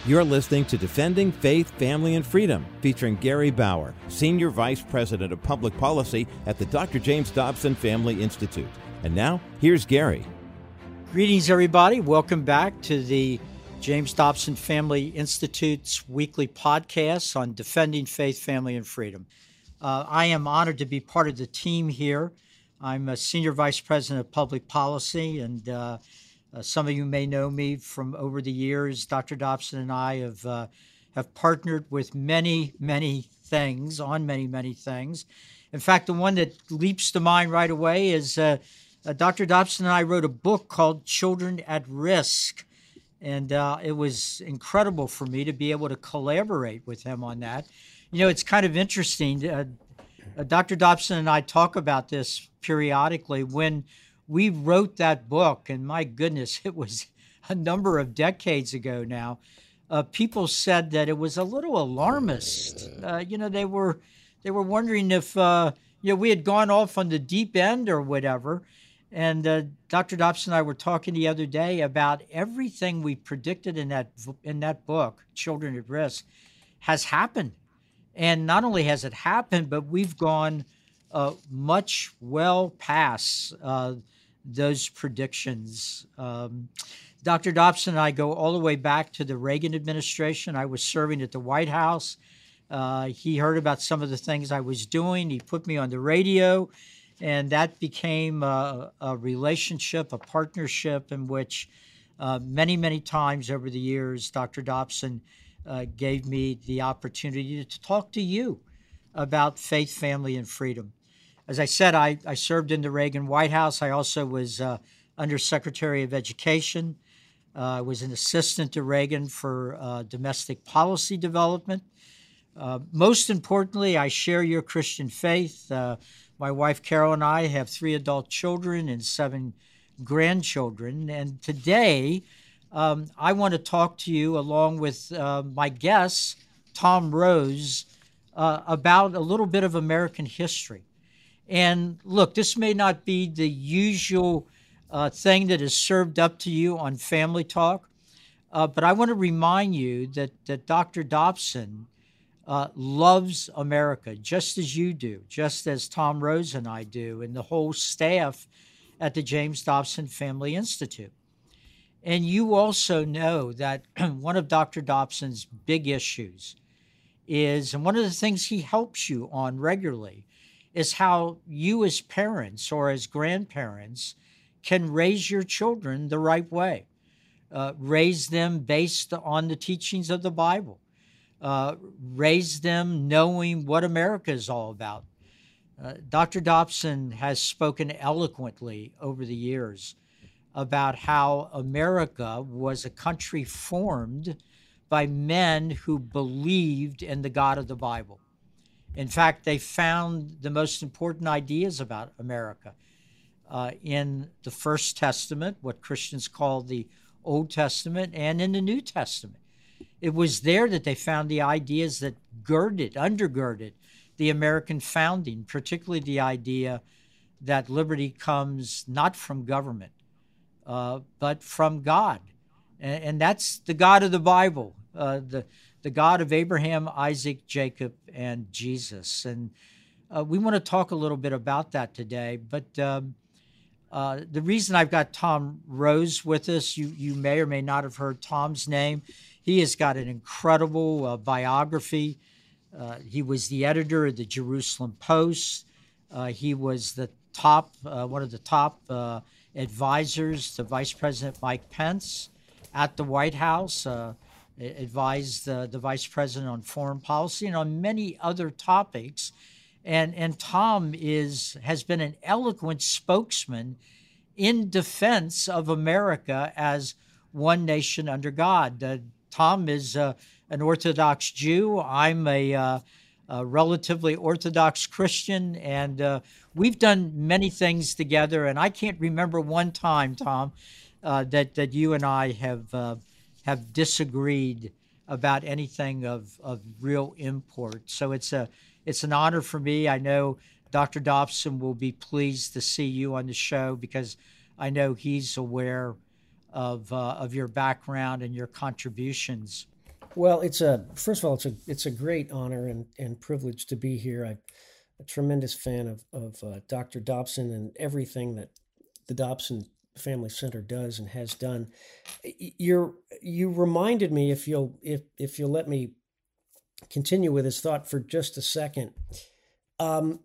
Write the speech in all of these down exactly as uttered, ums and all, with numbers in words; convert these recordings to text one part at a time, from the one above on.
You're listening to Defending Faith, Family, and Freedom, featuring Gary Bauer, Senior Vice President of Public Policy at the Doctor James Dobson Family Institute. And now, here's Gary. Greetings, everybody. Welcome back to the James Dobson Family Institute's weekly podcast on Defending Faith, Family, and Freedom. Uh, I am honored to be part of the team here. I'm a Senior Vice President of Public Policy, and uh, Uh, some of you may know me from over the years. Doctor Dobson and I have uh, have partnered with many, many things, on many, many things. In fact, the one that leaps to mind right away is uh, uh, Doctor Dobson and I wrote a book called Children at Risk. And uh, it was incredible for me to be able to collaborate with him on that. You know, it's kind of interesting. Uh, uh, Doctor Dobson and I talk about this periodically. When we wrote that book, and my goodness, it was a number of decades ago now, uh, people said that it was a little alarmist. Uh, you know, they were they were wondering if uh, you know we had gone off on the deep end or whatever. And uh, Doctor Dobson and I were talking the other day about everything we predicted in that in that book, Children at Risk, has happened. And not only has it happened, but we've gone uh, much well past uh, those predictions. Um, Doctor Dobson and I go all the way back to the Reagan administration. I was serving at the White House. Uh, he heard about some of the things I was doing. He put me on the radio, and that became a, a relationship, a partnership in which uh, many, many times over the years, Doctor Dobson uh, gave me the opportunity to talk to you about faith, family, and freedom. As I said, I, I served in the Reagan White House. I also was uh, Undersecretary of Education. Uh, I was an assistant to Reagan for uh, domestic policy development. Uh, most importantly, I share your Christian faith. Uh, my wife, Carol, and I have three adult children and seven grandchildren. And today, um, I want to talk to you, along with uh, my guest, Tom Rose, uh, about a little bit of American history. And look, this may not be the usual uh, thing that is served up to you on Family Talk, uh, but I want to remind you that, that Doctor Dobson uh, loves America, just as you do, just as Tom Rose and I do, and the whole staff at the James Dobson Family Institute. And you also know that one of Doctor Dobson's big issues is, and one of the things he helps you on regularly, is how you as parents or as grandparents can raise your children the right way. Uh, raise them based on the teachings of the Bible. Uh, raise them knowing what America is all about. Uh, Doctor Dobson has spoken eloquently over the years about how America was a country formed by men who believed in the God of the Bible. In fact, they found the most important ideas about America uh, in the First Testament, what Christians call the Old Testament, and in the New Testament. It was there that they found the ideas that girded, undergirded the American founding, particularly the idea that liberty comes not from government, uh, but from God. And, and that's the God of the Bible, uh, the the God of Abraham, Isaac, Jacob, and Jesus. And uh, we want to talk a little bit about that today. But um, uh, the reason I've got Tom Rose with us, you, you may or may not have heard Tom's name. He has got an incredible uh, biography. Uh, he was the editor of the Jerusalem Post. Uh, he was the top, uh, one of the top uh, advisors to Vice President Mike Pence at the White House. Uh, advised uh, the vice president on foreign policy and on many other topics. And, and Tom is has been an eloquent spokesman in defense of America as one nation under God. Uh, Tom is uh, an Orthodox Jew. I'm a, uh, a relatively Orthodox Christian, and uh, we've done many things together. And I can't remember one time, Tom, uh, that, that you and I have uh, have disagreed about anything of, of real import. So it's a it's an honor for me. I know Doctor Dobson will be pleased to see you on the show because I know he's aware of uh, of your background and your contributions Well, it's a first of all, it's a it's a great honor and, and privilege to be here. I'm a tremendous fan of of uh, Doctor Dobson and everything that the Dobson Family Center does and has done. You're you reminded me, if you'll if if you'll let me continue with this thought for just a second. Um,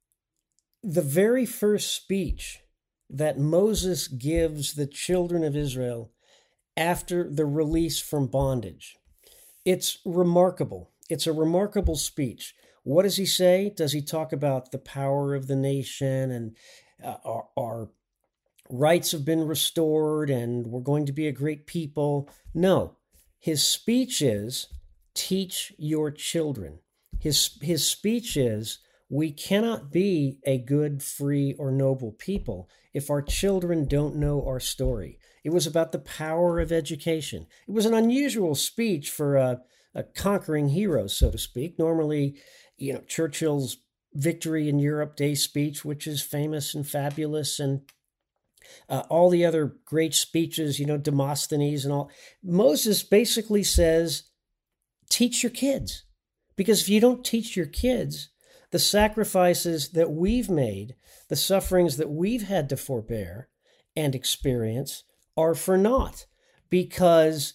the very first speech that Moses gives the children of Israel after the release from bondage. It's remarkable. It's a remarkable speech. What does he say? Does he talk about the power of the nation and uh, our, our rights have been restored and we're going to be a great people? No. His speech is, teach your children. His, his speech is, we cannot be a good, free, or noble people if our children don't know our story. It was about the power of education. It was an unusual speech for a, a conquering hero, so to speak. Normally, you know, Churchill's Victory in Europe Day speech, which is famous and fabulous, and uh, all the other great speeches, you know, Demosthenes and all. Moses basically says, teach your kids. Because if you don't teach your kids, the sacrifices that we've made, the sufferings that we've had to forbear and experience are for naught, because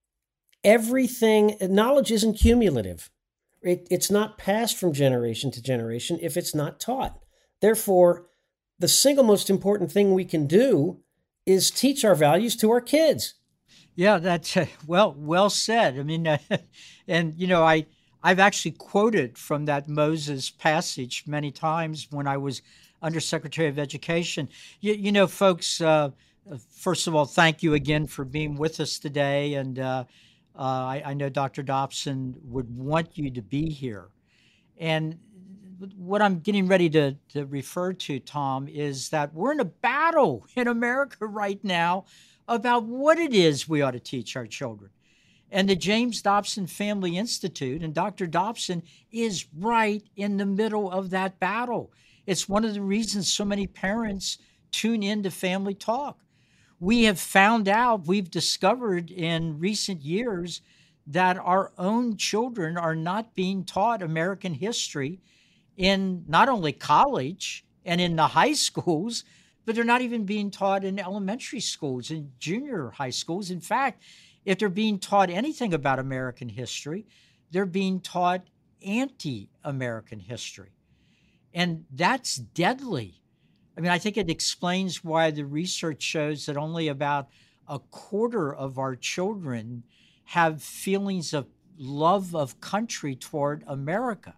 everything, knowledge isn't cumulative. It, it's not passed from generation to generation if it's not taught. Therefore, the single most important thing we can do is teach our values to our kids. Yeah, that's uh, well, well said. I mean, uh, and you know, I, I've actually quoted from that Moses passage many times when I was Undersecretary of Education. You, you know, folks, uh, first of all, thank you again for being with us today. And uh, uh, I, I know Doctor Dobson would want you to be here. And what I'm getting ready to, to refer to, Tom, is that we're in a battle in America right now about what it is we ought to teach our children. And the James Dobson Family Institute and Doctor Dobson is right in the middle of that battle. It's one of the reasons so many parents tune into Family Talk. We have found out, we've discovered in recent years that our own children are not being taught American history in not only college and in the high schools, but they're not even being taught in elementary schools and junior high schools. In fact, if they're being taught anything about American history, they're being taught anti-American history. And that's deadly. I mean, I think it explains why the research shows that only about a quarter of our children have feelings of love of country toward America.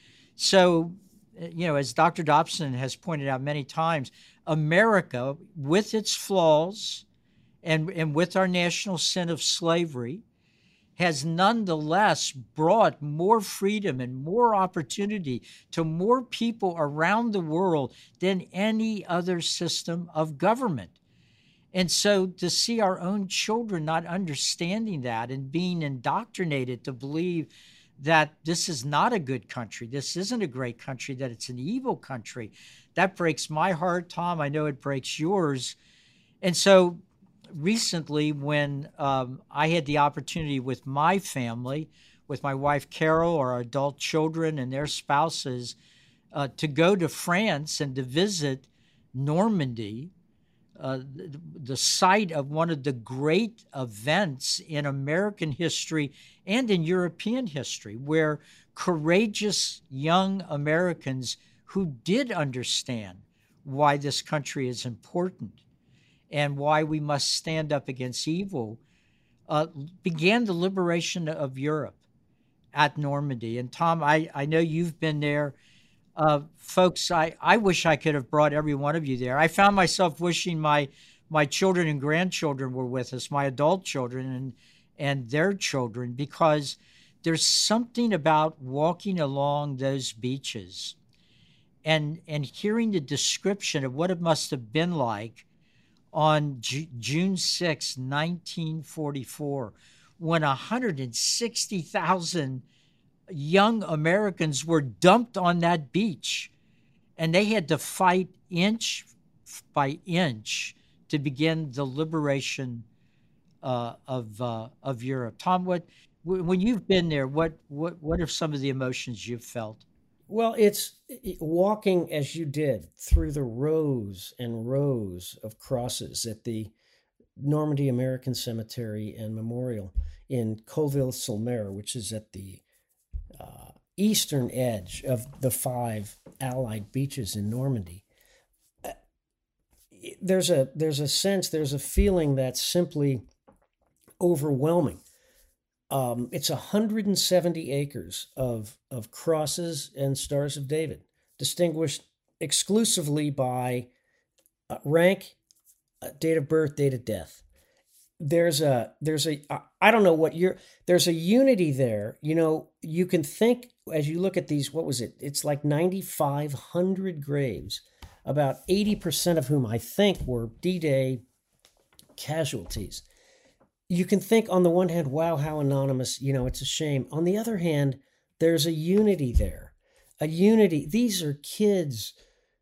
So, you know, as Doctor Dobson has pointed out many times, America, with its flaws and, and with our national sin of slavery, has nonetheless brought more freedom and more opportunity to more people around the world than any other system of government. And so to see our own children not understanding that and being indoctrinated to believe that this is not a good country, this isn't a great country, that it's an evil country, that breaks my heart, Tom. I know it breaks yours. And so recently, when um, I had the opportunity with my family, with my wife Carol, our adult children and their spouses, uh, to go to France and to visit Normandy, uh, the, the site of one of the great events in American history and in European history, where courageous young Americans who did understand why this country is important and why we must stand up against evil, uh, began the liberation of Europe at Normandy. And Tom, I, I know you've been there. Uh, folks, I, I wish I could have brought every one of you there. I found myself wishing my my children and grandchildren were with us, my adult children and, and their children, because there's something about walking along those beaches and, and hearing the description of what it must have been like on Ju- June sixth, nineteen forty-four, when one hundred sixty thousand young Americans were dumped on that beach, and they had to fight inch by inch to begin the liberation uh, of uh, of Europe. Tom, what when you've been there, what what what are some of the emotions you've felt? Well, it's walking as you did through the rows and rows of crosses at the Normandy American Cemetery and Memorial in Colville-sur-Mer, which is at the uh, eastern edge of the five Allied beaches in Normandy. There's a there's a sense, there's a feeling that's simply overwhelming. Um, it's one hundred seventy acres of, of crosses and Stars of David, distinguished exclusively by uh, rank, uh, date of birth, date of death. There's a, there's a, I don't know what you're, there's a unity there. You know, you can think as you look at these, what was it? It's like ninety-five hundred graves, about eighty percent of whom I think were D-Day casualties. You can think on the one hand, wow, how anonymous, you know, it's a shame. On the other hand, there's a unity there, a unity. These are kids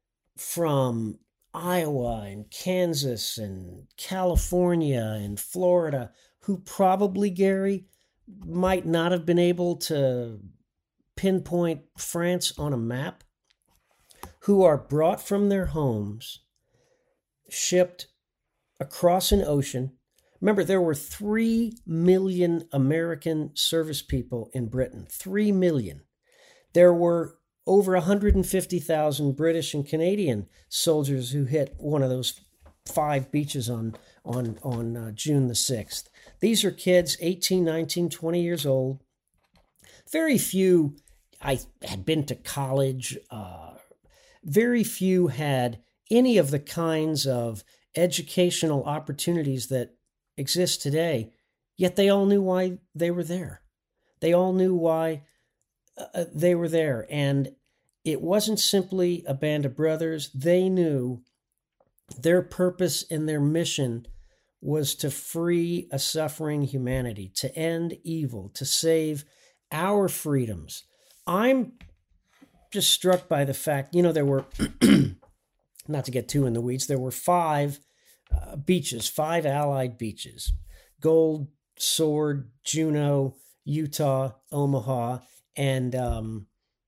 from Iowa and Kansas and California and Florida who probably, Gary, might not have been able to pinpoint France on a map, who are brought from their homes, shipped across an ocean. Remember, there were three million American service people in Britain, three million. There were over one hundred fifty thousand British and Canadian soldiers who hit one of those five beaches on, on, on uh, June the sixth. These are kids, eighteen, nineteen, twenty years old. Very few, I had been to college. Uh, very few had any of the kinds of educational opportunities that exist today, yet they all knew why they were there. They all knew why uh, they were there. And it wasn't simply a band of brothers. They knew their purpose and their mission was to free a suffering humanity, to end evil, to save our freedoms. I'm just struck by the fact, you know, there were, not to get too in the weeds, there were five Uh, beaches, five Allied beaches: Gold, Sword, Juneau, Utah, Omaha, and um,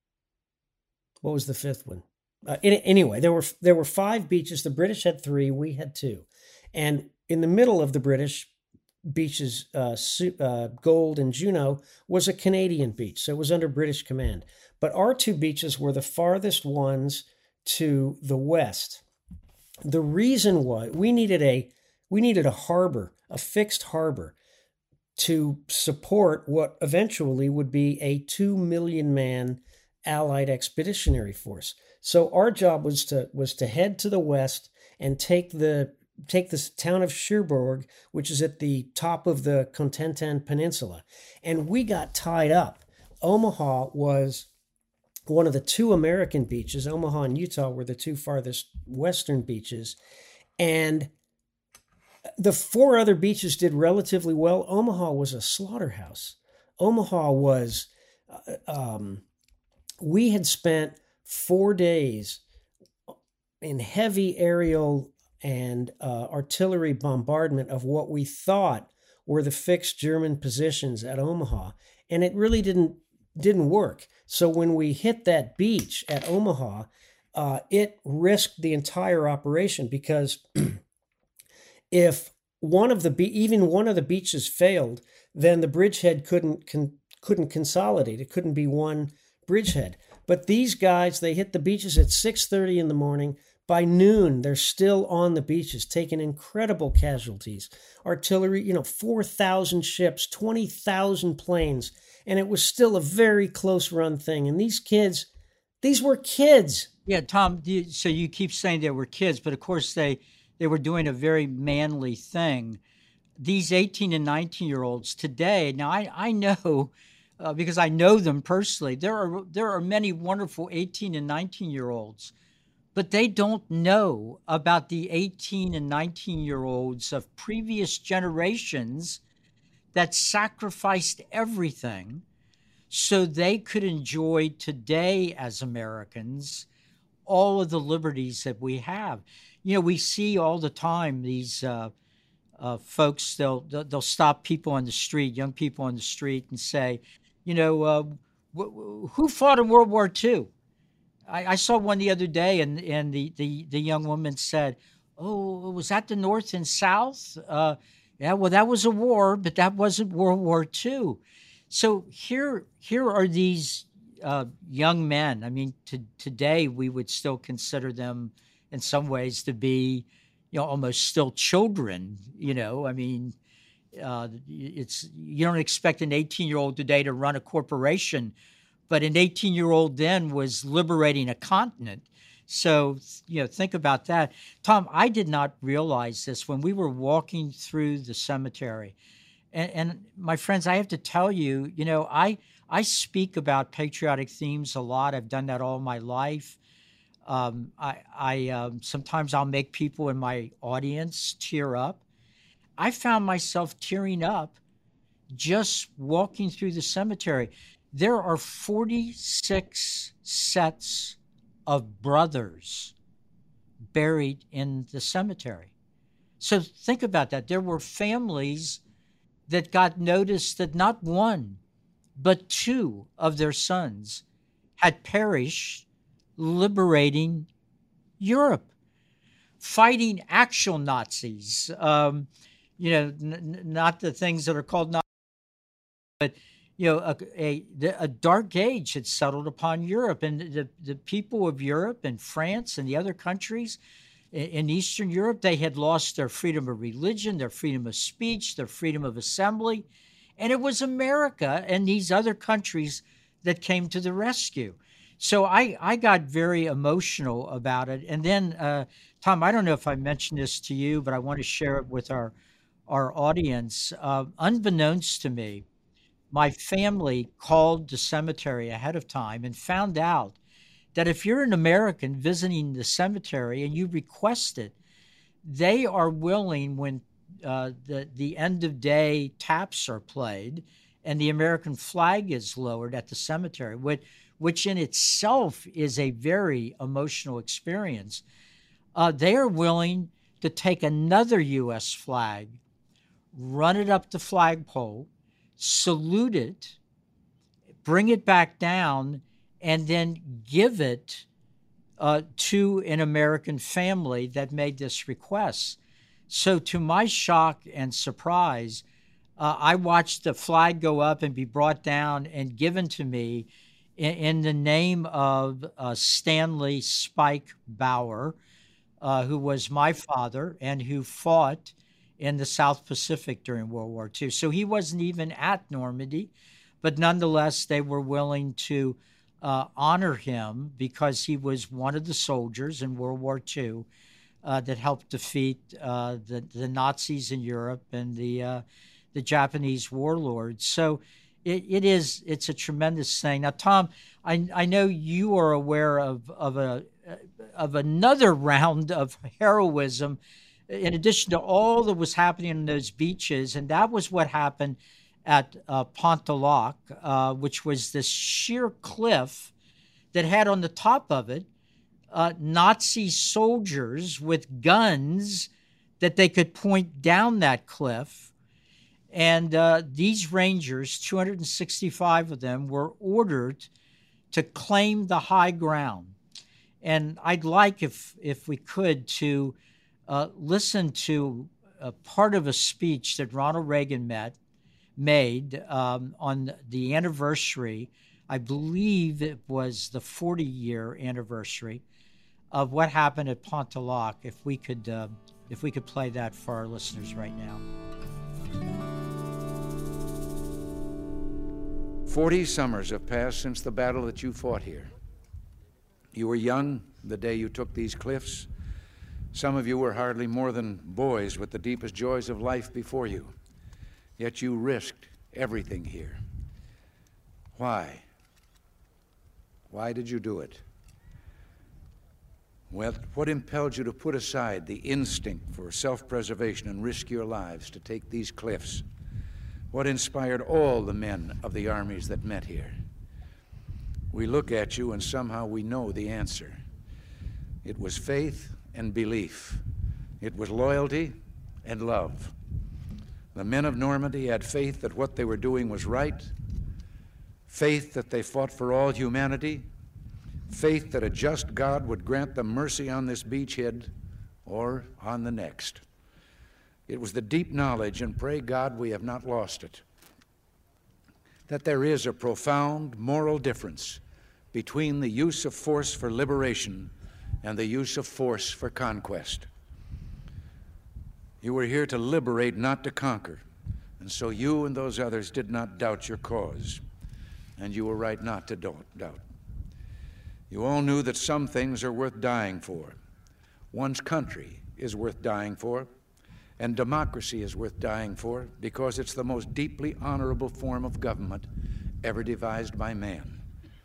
what was the fifth one? Uh, in, anyway, there were there were five beaches. The British had three, we had two, and in the middle of the British beaches, uh, uh, Gold and Juneau, was a Canadian beach, so it was under British command. But our two beaches were the farthest ones to the west. The reason was we needed a we needed a harbor, a fixed harbor, to support what eventually would be a two million man Allied expeditionary force. So our job was to was to head to the west and take the take the town of Cherbourg, which is at the top of the Cotentin Peninsula, and we got tied up. Omaha was one of the two American beaches. Omaha and Utah were the two farthest western beaches. And the four other beaches did relatively well. Omaha was a slaughterhouse. Omaha was, uh, um, we had spent four days in heavy aerial and uh, artillery bombardment of what we thought were the fixed German positions at Omaha. And it really didn't didn't work. So when we hit that beach at Omaha, uh, it risked the entire operation, because if one of the be- even one of the beaches failed, then the bridgehead couldn't con- couldn't consolidate. It couldn't be one bridgehead. But these guys, they hit the beaches at six thirty in the morning. By noon, they're still on the beaches, taking incredible casualties. Artillery, you know, four thousand ships, twenty thousand planes. And it was still a very close run thing. And these kids, these were kids. Yeah, Tom, you, so you keep saying they were kids, but of course they, they were doing a very manly thing. These eighteen and nineteen-year-olds today, now I, I know, uh, because I know them personally, there are there are many wonderful eighteen and nineteen-year-olds, but they don't know about the eighteen and nineteen-year-olds of previous generations that sacrificed everything so they could enjoy today as Americans all of the liberties that we have. You know, we see all the time these uh, uh, folks, they'll, they'll they'll stop people on the street, young people on the street, and say, you know, uh, wh- who fought in World War Two? I, I saw one the other day, and and the the the young woman said, "Oh, was that the North and South?" Uh, yeah, well, that was a war, but that wasn't World War Two. So here here are these uh, young men. I mean, to, today we would still consider them in some ways to be, you know, almost still children. You know, I mean, uh, it's you don't expect an eighteen-year-old today to run a corporation, but an eighteen-year-old then was liberating a continent. So, you know, think about that. Tom, I did not realize this when we were walking through the cemetery. And, and my friends, I have to tell you, you know, I I speak about patriotic themes a lot. I've done that all my life. Um, I, I um, sometimes I'll make people in my audience tear up. I found myself tearing up just walking through the cemetery. There are forty-six sets of brothers buried in the cemetery. So think about that. There were families that got notice that not one, but two of their sons had perished liberating Europe, fighting actual Nazis. Um, you know, n- not the things that are called Nazis, but you know, a, a, a dark age had settled upon Europe, and the, the people of Europe and France and the other countries in Eastern Europe, they had lost their freedom of religion, their freedom of speech, their freedom of assembly. And it was America and these other countries that came to the rescue. So I, I got very emotional about it. And then, uh, Tom, I don't know if I mentioned this to you, but I want to share it with our, our audience. Uh, unbeknownst to me, my family called the cemetery ahead of time and found out that if you're an American visiting the cemetery and you request it, they are willing, when uh, the, the end of day taps are played and the American flag is lowered at the cemetery, which, which in itself is a very emotional experience, uh, they are willing to take another U S flag, run it up the flagpole, salute it, bring it back down, and then give it uh, to an American family that made this request. So to my shock and surprise, uh, I watched the flag go up and be brought down and given to me in, in the name of uh, Stanley Spike Bauer, uh, who was my father and who fought in the South Pacific during World War Two. So he wasn't even at Normandy, but nonetheless, they were willing to Uh, honor him because he was one of the soldiers in World War Two uh, that helped defeat uh, the, the Nazis in Europe and the uh, the Japanese warlords. So it, it is it's a tremendous thing. Now, Tom, I I know you are aware of of a of another round of heroism in addition to all that was happening on those beaches, and that was what happened at uh, Pontelac, uh, which was this sheer cliff that had on the top of it uh, Nazi soldiers with guns that they could point down that cliff. And uh, these Rangers, two hundred sixty-five of them, were ordered to claim the high ground. And I'd like, if if we could, to uh, listen to a part of a speech that Ronald Reagan met, made um, on the anniversary, I believe it was the forty-year anniversary of what happened at Pontelac. If we could, uh, if we could play that for our listeners right now. Forty summers have passed since the battle that you fought here. You were young the day you took these cliffs. Some of you were hardly more than boys with the deepest joys of life before you. Yet you risked everything here. Why? Why did you do it? Well, what impelled you to put aside the instinct for self-preservation and risk your lives to take these cliffs? What inspired all the men of the armies that met here? We look at you and somehow we know the answer. It was faith and belief. It was loyalty and love. The men of Normandy had faith that what they were doing was right, faith that they fought for all humanity, faith that a just God would grant them mercy on this beachhead or on the next. It was the deep knowledge, and pray God we have not lost it, that there is a profound moral difference between the use of force for liberation and the use of force for conquest. You were here to liberate, not to conquer, and so you and those others did not doubt your cause, and you were right not to doubt. You all knew that some things are worth dying for. One's country is worth dying for, and democracy is worth dying for because it's the most deeply honorable form of government ever devised by man.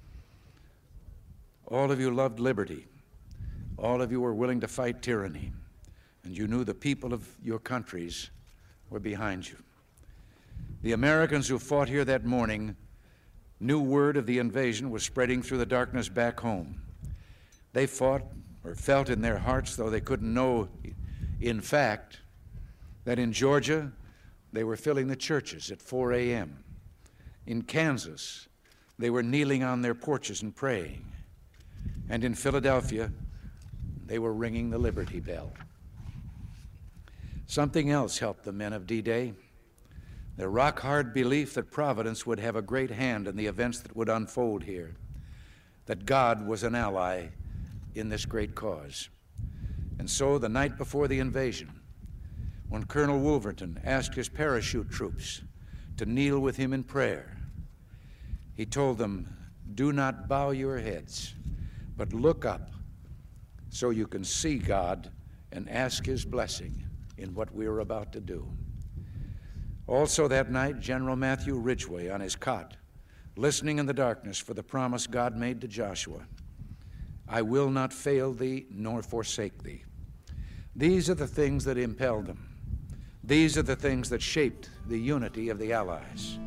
All of you loved liberty. All of you were willing to fight tyranny, and you knew the people of your countries were behind you. The Americans who fought here that morning knew word of the invasion was spreading through the darkness back home. They fought or felt in their hearts, though they couldn't know in fact, that in Georgia they were filling the churches at four a m In Kansas, they were kneeling on their porches and praying. And in Philadelphia, they were ringing the Liberty Bell. Something else helped the men of D-Day, their rock-hard belief that Providence would have a great hand in the events that would unfold here, that God was an ally in this great cause. And so the night before the invasion, when Colonel Wolverton asked his parachute troops to kneel with him in prayer, he told them, "Do not bow your heads, but look up so you can see God and ask his blessing in what we are about to do." Also that night, General Matthew Ridgway on his cot, listening in the darkness for the promise God made to Joshua, "I will not fail thee nor forsake thee." These are the things that impelled them. These are the things that shaped the unity of the Allies.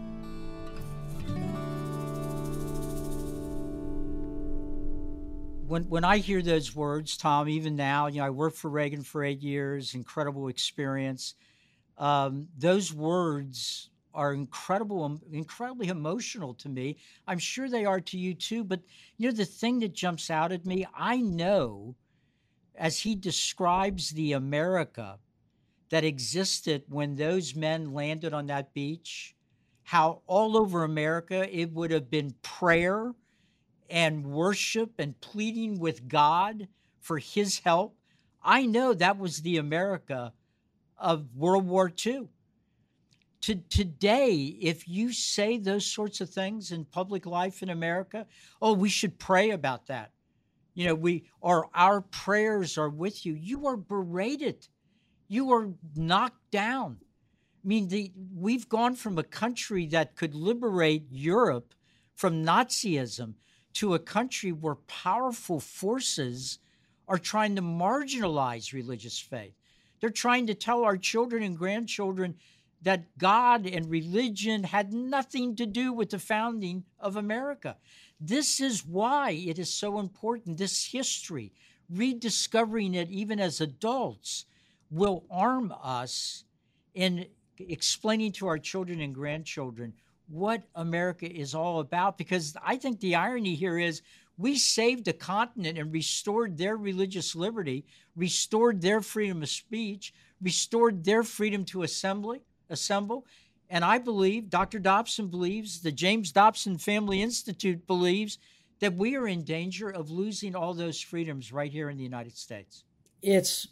When, when I hear those words, Tom, even now, you know, I worked for Reagan for eight years, incredible experience. Um, those words are incredible, incredibly emotional to me. I'm sure they are to you too. But, you know, the thing that jumps out at me, I know as he describes the America that existed when those men landed on that beach, how all over America it would have been prayer and worship and pleading with God for his help. I know that was the America of World War Two. To, today, if you say those sorts of things in public life in America, oh, we should pray about that. You know, we or our prayers are with you. You are berated. You are knocked down. I mean, the, we've gone from a country that could liberate Europe from Nazism to a country where powerful forces are trying to marginalize religious faith. They're trying to tell our children and grandchildren that God and religion had nothing to do with the founding of America. This is why it is so important. This history, rediscovering it even as adults, will arm us in explaining to our children and grandchildren what America is all about. Because I think the irony here is we saved a continent and restored their religious liberty, restored their freedom of speech, restored their freedom to assembly, assemble. And I believe, Doctor Dobson believes, the James Dobson Family Institute believes that we are in danger of losing all those freedoms right here in the United States. It's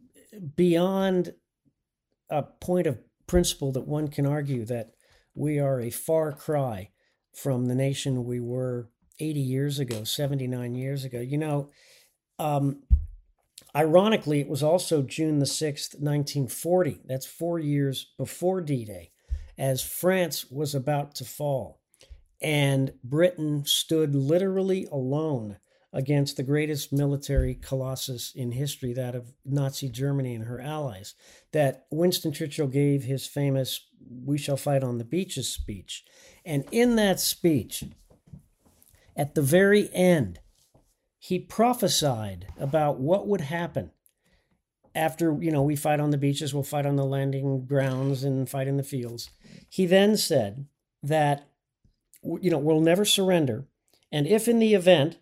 beyond a point of principle that one can argue that we are a far cry from the nation we were eighty years ago, seventy-nine years ago. You know, um, ironically, it was also June the sixth, nineteen forty. That's four years before D-Day, as France was about to fall. And Britain stood literally alone against the greatest military colossus in history, that of Nazi Germany and her allies, that Winston Churchill gave his famous "We shall fight on the beaches" speech. And in that speech, at the very end, he prophesied about what would happen after, you know, we fight on the beaches, we'll fight on the landing grounds and fight in the fields. He then said that, you know, we'll never surrender. And if in the event,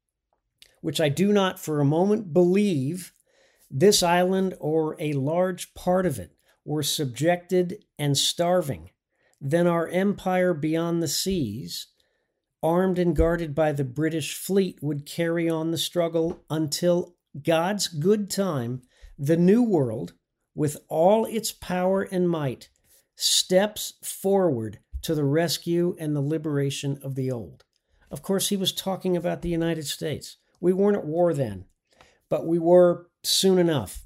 which I do not for a moment believe, this island or a large part of it were subjected and starving, then our empire beyond the seas, armed and guarded by the British fleet, would carry on the struggle until God's good time, the New World, with all its power and might, steps forward to the rescue and the liberation of the old. Of course, he was talking about the United States. We weren't at war then, but we were soon enough.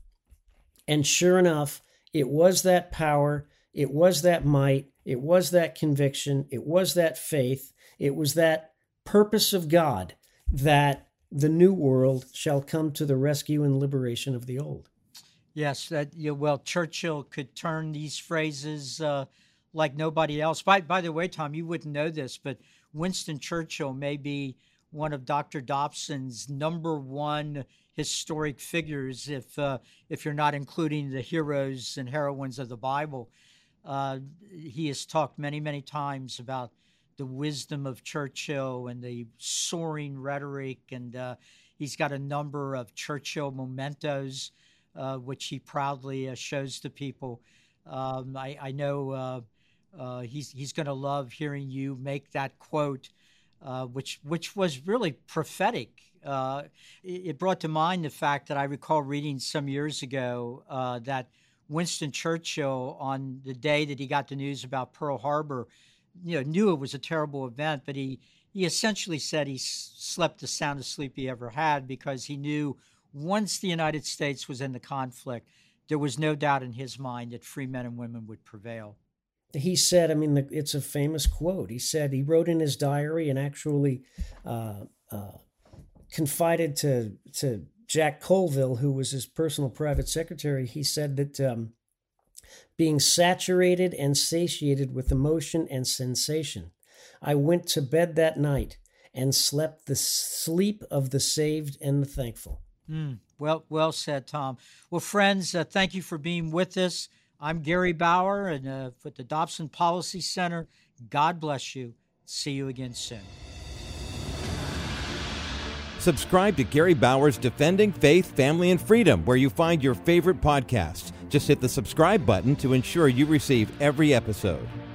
And sure enough, it was that power, it was that might, it was that conviction, it was that faith, it was that purpose of God that the new world shall come to the rescue and liberation of the old. Yes, that yeah, well, Churchill could turn these phrases uh, like nobody else. By by the way, Tom, you wouldn't know this, but Winston Churchill may be one of Doctor Dobson's number one historic figures, if uh, if you're not including the heroes and heroines of the Bible. Uh, he has talked many, many times about the wisdom of Churchill and the soaring rhetoric, and uh, he's got a number of Churchill mementos, uh, which he proudly uh, shows to people. Um, I, I know uh, uh, he's he's going to love hearing you make that quote, uh, which which was really prophetic. Uh, it, it brought to mind the fact that I recall reading some years ago uh, that Winston Churchill, on the day that he got the news about Pearl Harbor, you know, knew it was a terrible event, but he, he essentially said he s- slept the soundest sleep he ever had, because he knew once the United States was in the conflict, there was no doubt in his mind that free men and women would prevail. He said, I mean, the, it's a famous quote. He said, he wrote in his diary and actually uh, uh, confided to to Jack Colville, who was his personal private secretary. He said that um, being saturated and satiated with emotion and sensation, I went to bed that night and slept the sleep of the saved and the thankful. Mm, well, well said, Tom. Well, friends, uh, thank you for being with us. I'm Gary Bauer, and uh, with the Dobson Policy Center. God bless you. See you again soon. Subscribe to Gary Bauer's Defending Faith, Family, and Freedom, where you find your favorite podcasts. Just hit the subscribe button to ensure you receive every episode.